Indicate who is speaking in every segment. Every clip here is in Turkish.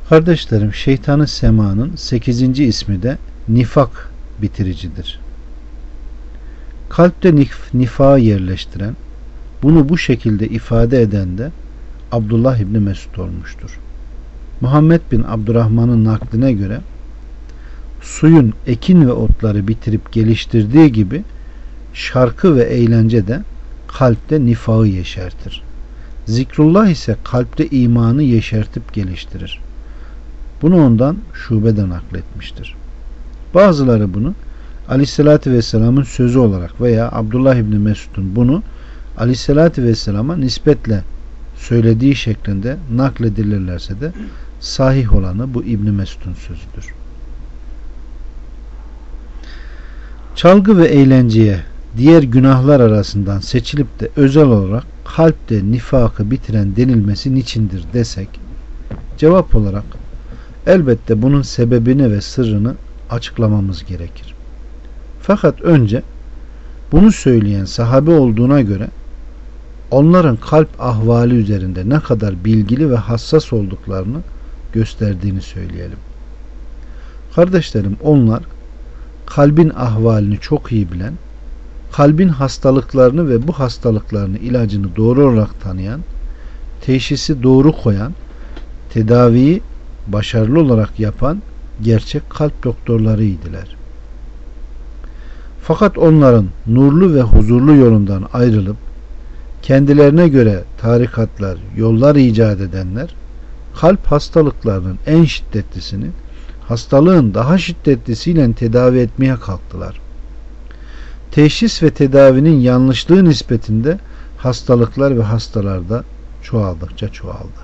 Speaker 1: Kardeşlerim, şeytanı semanın 8. ismi de nifak bitiricidir. Kalpte nifağı yerleştiren, bunu bu şekilde ifade eden de Abdullah İbni Mesud olmuştur. Muhammed bin Abdurrahman'ın nakline göre suyun ekin ve otları bitirip geliştirdiği gibi şarkı ve eğlence de kalpte nifağı yeşertir. Zikrullah ise kalpte imanı yeşertip geliştirir. Bunu ondan Şube'den nakletmiştir. Bazıları bunu Aleyhisselatü Vesselam'ın sözü olarak veya Abdullah İbni Mesud'un bunu Aleyhisselatü Vesselam'a nispetle söylediği şeklinde nakledilirlerse de sahih olanı bu İbni Mesud'un sözüdür. Çalgı ve eğlenceye diğer günahlar arasından seçilip de özel olarak kalpte nifakı bitiren denilmesi niçindir desek, cevap olarak elbette bunun sebebini ve sırrını açıklamamız gerekir. Fakat önce bunu söyleyen sahabe olduğuna göre onların kalp ahvali üzerinde ne kadar bilgili ve hassas olduklarını gösterdiğini söyleyelim. Kardeşlerim, onlar kalbin ahvalini çok iyi bilen, kalbin hastalıklarını ve bu hastalıklarını ilacını doğru olarak tanıyan, teşhisi doğru koyan, tedaviyi başarılı olarak yapan gerçek kalp doktorlarıydılar. Fakat onların nurlu ve huzurlu yolundan ayrılıp kendilerine göre tarikatlar, yollar icat edenler kalp hastalıklarının en şiddetlisini hastalığın daha şiddetlisiyle tedavi etmeye kalktılar. Teşhis ve tedavinin yanlışlığı nispetinde hastalıklar ve hastalar da çoğaldıkça çoğaldı.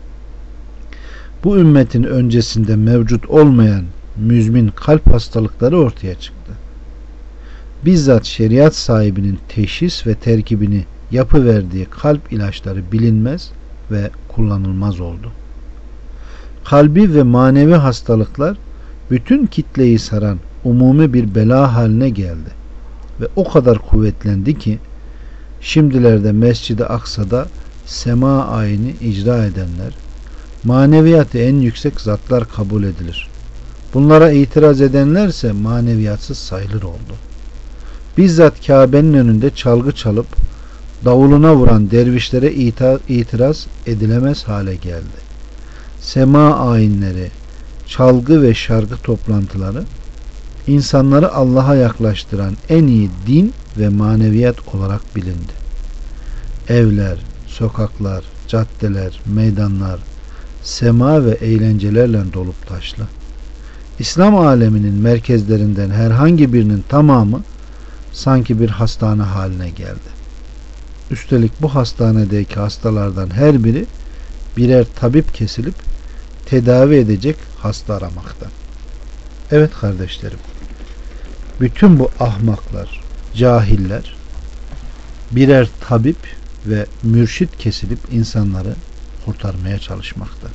Speaker 1: Bu ümmetin öncesinde mevcut olmayan müzmin kalp hastalıkları ortaya çıktı. Bizzat şeriat sahibinin teşhis ve terkibini yapıverdiği kalp ilaçları bilinmez ve kullanılmaz oldu. Kalbi ve manevi hastalıklar bütün kitleyi saran umumi bir bela haline geldi ve o kadar kuvvetlendi ki şimdilerde Mescid-i Aksa'da sema ayini icra edenler, maneviyatı en yüksek zatlar kabul edilir. Bunlara itiraz edenlerse maneviyatsız sayılır oldu. Bizzat Kabe'nin önünde çalgı çalıp davuluna vuran dervişlere itiraz edilemez hale geldi. Sema ayinleri, çalgı ve şarkı toplantıları insanları Allah'a yaklaştıran en iyi din ve maneviyat olarak bilindi. Evler, sokaklar, caddeler, meydanlar, sema ve eğlencelerle dolup taşlı. İslam aleminin merkezlerinden herhangi birinin tamamı sanki bir hastane haline geldi. Üstelik bu hastanedeki hastalardan her biri birer tabip kesilip tedavi edecek hasta aramakta. Evet kardeşlerim, bütün bu ahmaklar, cahiller birer tabip ve mürşit kesilip insanları kurtarmaya çalışmakta.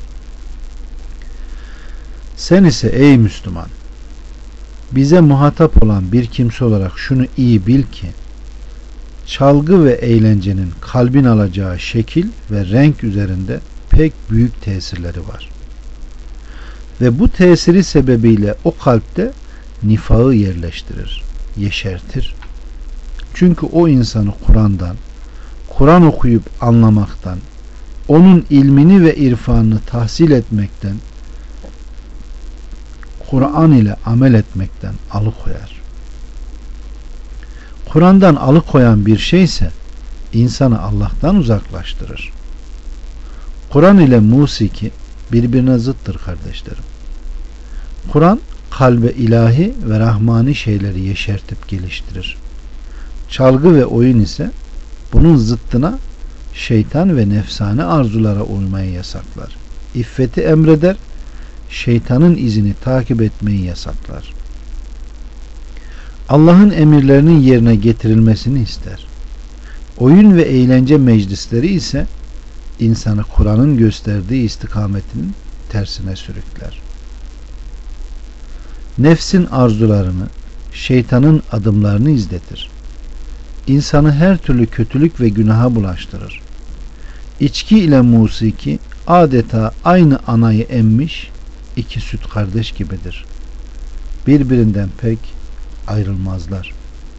Speaker 1: Sen ise ey Müslüman, bize muhatap olan bir kimse olarak şunu iyi bil ki çalgı ve eğlencenin kalbin alacağı şekil ve renk üzerinde pek büyük tesirleri var. Ve bu tesiri sebebiyle o kalpte nifağı yerleştirir, yeşertir. Çünkü o insanı Kur'an'dan, Kur'an okuyup anlamaktan, onun ilmini ve irfanını tahsil etmekten, Kur'an ile amel etmekten alıkoyar. Kur'an'dan alıkoyan bir şeyse insanı Allah'tan uzaklaştırır. Kur'an ile musiki birbirine zıttır kardeşlerim. Kur'an kalbe ilahi ve rahmani şeyleri yeşertip geliştirir. Çalgı ve oyun ise bunun zıttına şeytan ve nefsane arzulara uymayı yasaklar. İffeti emreder, şeytanın izini takip etmeyi yasaklar. Allah'ın emirlerinin yerine getirilmesini ister. Oyun ve eğlence meclisleri ise insanı Kur'an'ın gösterdiği istikametinin tersine sürükler. Nefsin arzularını, şeytanın adımlarını izletir. İnsanı her türlü kötülük ve günaha bulaştırır. İçki ile musiki adeta aynı anayı emmiş, iki süt kardeş gibidir. Birbirinden pek ayrılmazlar.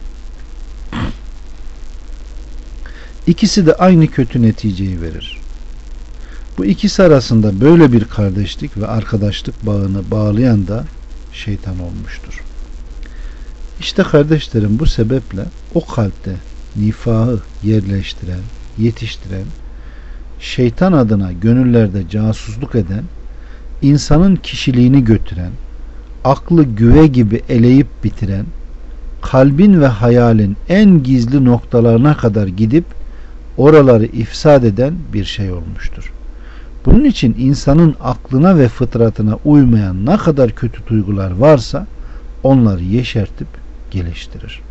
Speaker 1: İkisi de aynı kötü neticeyi verir. Bu ikisi arasında böyle bir kardeşlik ve arkadaşlık bağını bağlayan da şeytan olmuştur. İşte kardeşlerim, bu sebeple o kalpte nifahı yerleştiren, yetiştiren, şeytan adına gönüllerde casusluk eden, insanın kişiliğini götüren, aklı güve gibi eleyip bitiren, kalbin ve hayalin en gizli noktalarına kadar gidip oraları ifsad eden bir şey olmuştur. Bunun için insanın aklına ve fıtratına uymayan ne kadar kötü duygular varsa onları yeşertip geliştirir.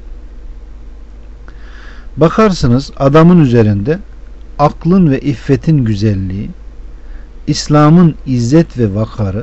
Speaker 1: Bakarsınız adamın üzerinde aklın ve iffetin güzelliği, İslam'ın izzet ve vakarı,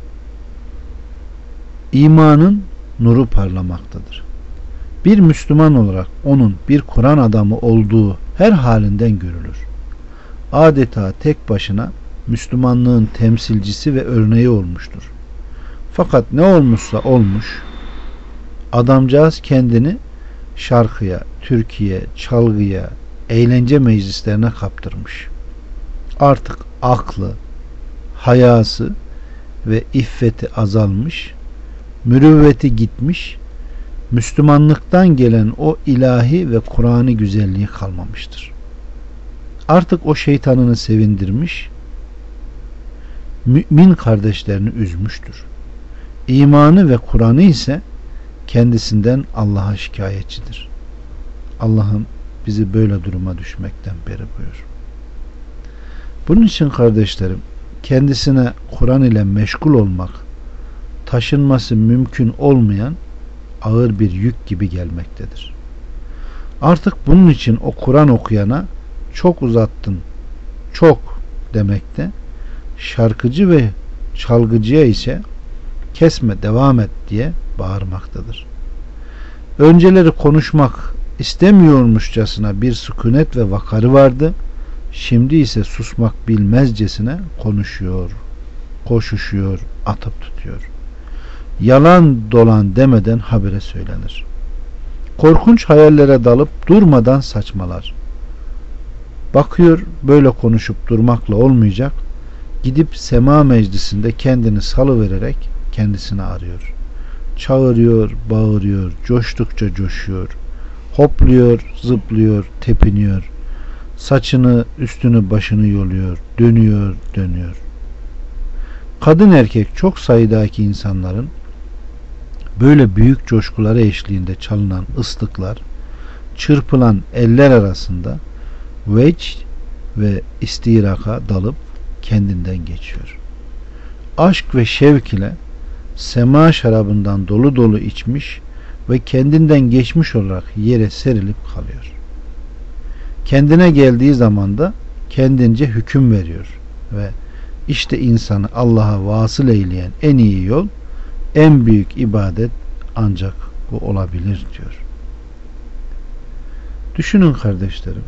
Speaker 1: imanın nuru parlamaktadır. Bir Müslüman olarak onun bir Kur'an adamı olduğu her halinden görülür. Adeta tek başına Müslümanlığın temsilcisi ve örneği olmuştur. Fakat ne olmuşsa olmuş, adamcağız kendini şarkıya, türküye, çalgıya, eğlence meclislerine kaptırmış. Artık aklı, hayası ve iffeti azalmış, mürüvveti gitmiş, Müslümanlıktan gelen o ilahi ve Kur'an'ı güzelliği kalmamıştır. Artık o şeytanını sevindirmiş, mümin kardeşlerini üzmüştür. İmanı ve Kur'an'ı ise kendisinden Allah'a şikayetçidir. Allah'ım bizi böyle duruma düşmekten beri buyur. Bunun için kardeşlerim, kendisine Kur'an ile meşgul olmak, taşınması mümkün olmayan ağır bir yük gibi gelmektedir. Artık bunun için o Kur'an okuyana çok uzattın, çok demekte, şarkıcı ve çalgıcıya ise kesme, devam et diye bağırmaktadır. Önceleri konuşmak istemiyormuşçasına bir sükunet ve vakarı vardı. Şimdi ise susmak bilmezcesine konuşuyor, koşuşuyor, atıp tutuyor. Yalan dolan demeden habire söylenir. Korkunç hayallere dalıp durmadan saçmalar. Bakıyor böyle konuşup durmakla olmayacak. Gidip sema meclisinde kendini salıvererek kendisini arıyor. Çağırıyor, bağırıyor, coştukça coşuyor. Hopluyor, zıplıyor, tepiniyor. Saçını, üstünü, başını yoluyor, dönüyor, dönüyor. Kadın erkek çok sayıdaki insanların böyle büyük coşkuları eşliğinde çalınan ıslıklar, çırpılan eller arasında vecd ve istiraka dalıp kendinden geçiyor. Aşk ve şevk ile sema şarabından dolu dolu içmiş ve kendinden geçmiş olarak yere serilip kalıyor. Kendine geldiği zaman da kendince hüküm veriyor ve işte insanı Allah'a vasıl eyleyen en iyi yol, en büyük ibadet ancak bu olabilir diyor. Düşünün kardeşlerim,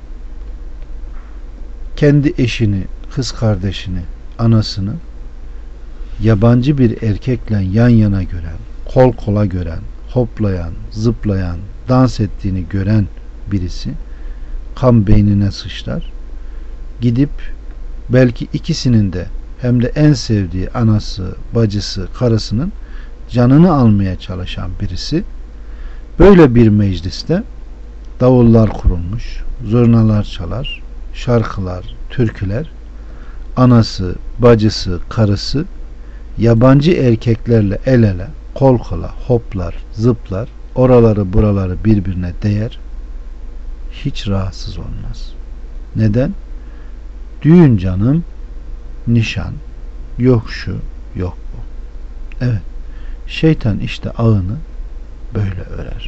Speaker 1: kendi eşini, kız kardeşini, anasını yabancı bir erkekle yan yana gören, kol kola gören, hoplayan, zıplayan, dans ettiğini gören birisi kan beynine sıçrar. Gidip belki ikisinin de hem de en sevdiği anası, bacısı, karısının canını almaya çalışan birisi böyle bir mecliste davullar kurulmuş, zurnalar çalar, şarkılar, türküler, anası, bacısı, karısı yabancı erkeklerle el ele, kol kola, hoplar, zıplar, oraları buraları birbirine değer, hiç rahatsız olmaz. Neden? Düğün canım, nişan, yok şu, yok bu. Evet, şeytan işte ağını böyle örer.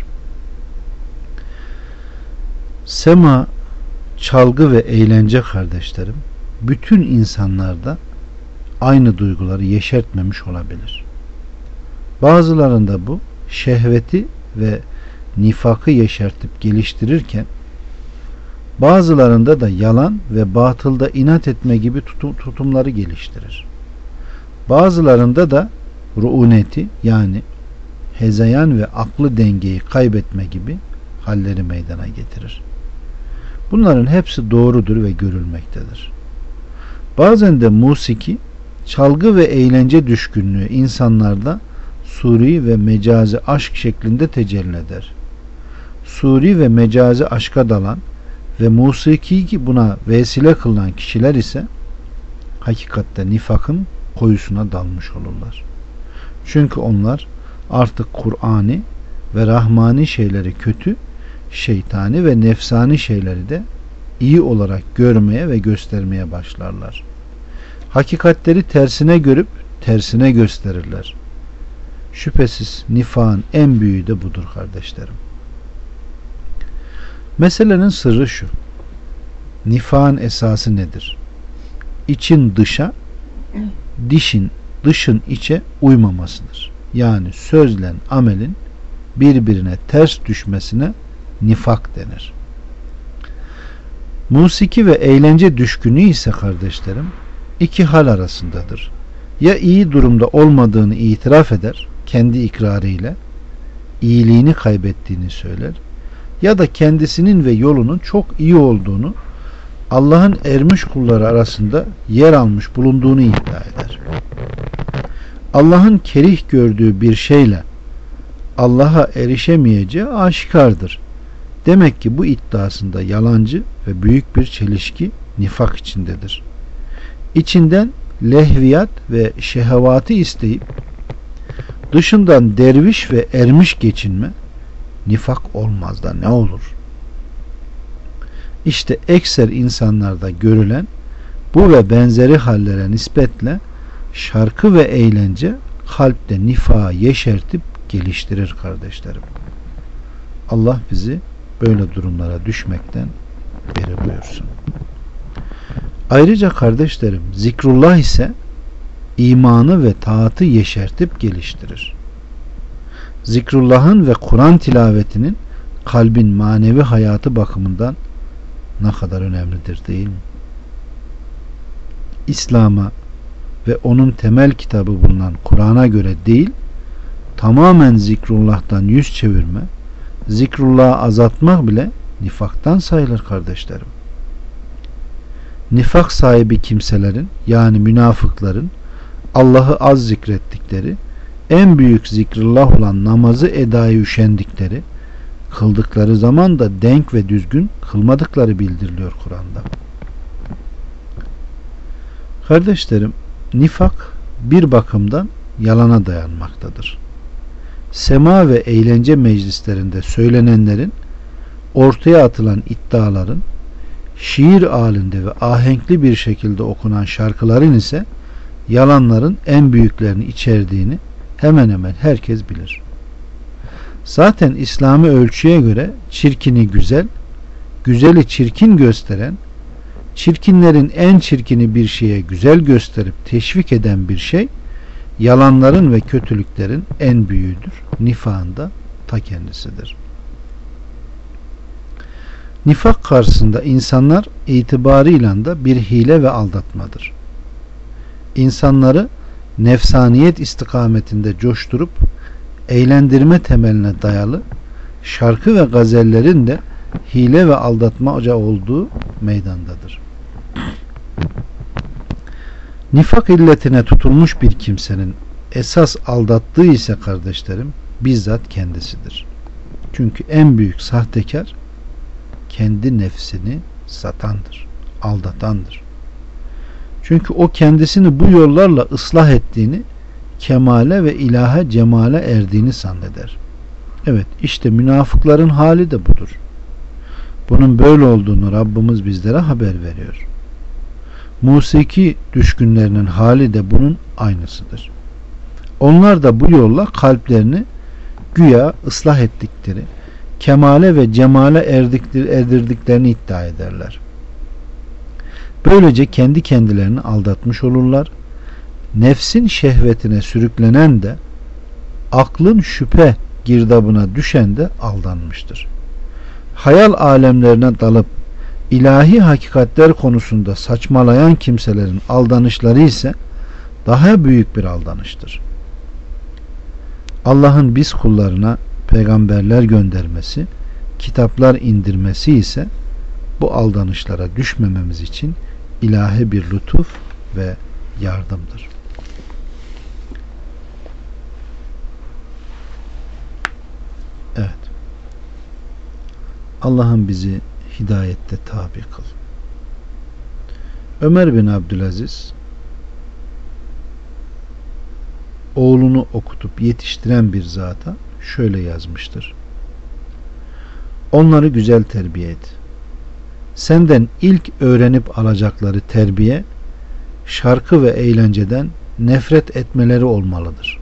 Speaker 1: Sema, çalgı ve eğlence kardeşlerim, bütün insanlarda aynı duyguları yeşertmemiş olabilir. Bazılarında bu şehveti ve nifakı yeşertip geliştirirken, bazılarında da yalan ve batılda inat etme gibi tutumları geliştirir. Bazılarında da ruuneti yani hezeyan ve aklı dengeyi kaybetme gibi halleri meydana getirir. Bunların hepsi doğrudur ve görülmektedir. Bazen de musiki, çalgı ve eğlence düşkünlüğü insanlarda suri ve mecazi aşk şeklinde tecelli eder. Suri ve mecazi aşka dalan ve musiki buna vesile kılınan kişiler ise hakikatte nifakın koyusuna dalmış olurlar. Çünkü onlar artık Kur'ani ve rahmani şeyleri kötü, şeytani ve nefsani şeyleri de iyi olarak görmeye ve göstermeye başlarlar. Hakikatleri tersine görüp tersine gösterirler. Şüphesiz nifakın en büyüğü de budur kardeşlerim. Meselenin sırrı şu: nifakın esası nedir? İçin dışa, dışın içe uymamasıdır. Yani sözle amelin birbirine ters düşmesine nifak denir. Musiki ve eğlence düşkünü ise kardeşlerim iki hal arasındadır. Ya iyi durumda olmadığını itiraf eder, kendi ikrarıyla iyiliğini kaybettiğini söyler, ya da kendisinin ve yolunun çok iyi olduğunu, Allah'ın ermiş kulları arasında yer almış bulunduğunu iddia eder. Allah'ın kerih gördüğü bir şeyle Allah'a erişemeyeceği aşikardır. Demek ki bu iddiasında yalancı ve büyük bir çelişki nifak içindedir. İçinden lehviyat ve şehevatı isteyip dışından derviş ve ermiş geçinme nifak olmaz da ne olur? İşte ekser insanlarda görülen bu ve benzeri hallere nispetle şarkı ve eğlence kalpte nifağı yeşertip geliştirir kardeşlerim. Allah bizi böyle durumlara düşmekten beri buyursun. Ayrıca kardeşlerim zikrullah ise imanı ve taatı yeşertip geliştirir. Zikrullah'ın ve Kur'an tilavetinin kalbin manevi hayatı bakımından ne kadar önemlidir değil mi? İslam'a ve onun temel kitabı bulunan Kur'an'a göre değil, tamamen zikrullah'tan yüz çevirme, zikrullah'ı azaltmak bile nifaktan sayılır kardeşlerim. Nifak sahibi kimselerin yani münafıkların Allah'ı az zikrettikleri, en büyük zikrullah olan namazı edaya üşendikleri, kıldıkları zaman da denk ve düzgün kılmadıkları bildiriliyor Kur'an'da. Kardeşlerim, nifak bir bakımdan yalana dayanmaktadır. Sema ve eğlence meclislerinde söylenenlerin, ortaya atılan iddiaların, şiir halinde ve ahenkli bir şekilde okunan şarkıların ise yalanların en büyüklerini içerdiğini hemen hemen herkes bilir. Zaten İslami ölçüye göre çirkini güzel, güzeli çirkin gösteren, çirkinlerin en çirkini bir şeye güzel gösterip teşvik eden bir şey, yalanların ve kötülüklerin en büyüğüdür. Nifakın da ta kendisidir. Nifak karşısında insanlar itibarıyla da bir hile ve aldatmadır. İnsanları nefsaniyet istikametinde coşturup eğlendirme temeline dayalı şarkı ve gazellerin de hile ve aldatmaca olduğu meydandadır. Nifak illetine tutulmuş bir kimsenin esas aldattığı ise kardeşlerim bizzat kendisidir. Çünkü en büyük sahtekar kendi nefsini satandır, aldatandır. Çünkü o kendisini bu yollarla ıslah ettiğini, kemale ve ilahe cemale erdiğini zanneder. Evet, işte münafıkların hali de budur. Bunun böyle olduğunu Rabbimiz bizlere haber veriyor. Musiki düşkünlerinin hali de bunun aynısıdır. Onlar da bu yolla kalplerini güya ıslah ettikleri, kemale ve cemale erdirdiklerini iddia ederler. Böylece kendi kendilerini aldatmış olurlar. Nefsin şehvetine sürüklenen de, aklın şüphe girdabına düşen de aldanmıştır. Hayal alemlerine dalıp ilahi hakikatler konusunda saçmalayan kimselerin aldanışları ise daha büyük bir aldanıştır. Allah'ın biz kullarına peygamberler göndermesi, kitaplar indirmesi ise bu aldanışlara düşmememiz için ilahi bir lütuf ve yardımdır. Evet. Allah'ım bizi hidayette tabi kıl. Ömer bin Abdülaziz oğlunu okutup yetiştiren bir zata şöyle yazmıştır: onları güzel terbiye et. Senden ilk öğrenip alacakları terbiye, şarkı ve eğlenceden nefret etmeleri olmalıdır.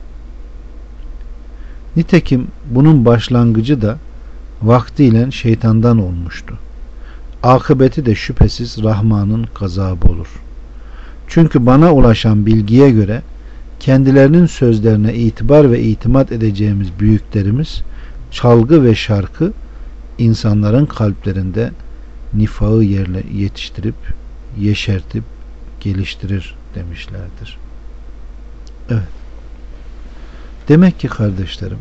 Speaker 1: Nitekim bunun başlangıcı da vaktiyle şeytandan olmuştu. Akıbeti de şüphesiz Rahman'ın gazabı olur. Çünkü bana ulaşan bilgiye göre kendilerinin sözlerine itibar ve itimat edeceğimiz büyüklerimiz çalgı ve şarkı insanların kalplerinde nifağı yetiştirip, yeşertip, geliştirir demişlerdir. Evet. Demek ki kardeşlerim,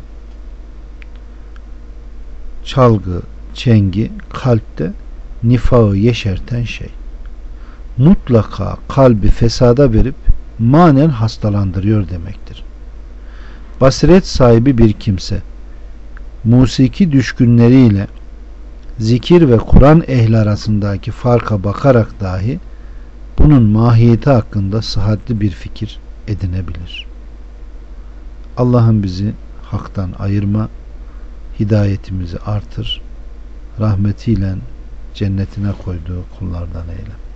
Speaker 1: çalgı, çengi kalpte nifağı yeşerten şey. Mutlaka kalbi fesada verip manen hastalandırıyor demektir. Basiret sahibi bir kimse musiki düşkünleriyle zikir ve Kur'an ehli arasındaki farka bakarak dahi bunun mahiyeti hakkında sıhhatli bir fikir edinebilir. Allah'ım bizi haktan ayırma, hidayetimizi artır, rahmetiyle cennetine koyduğu kullardan eyle.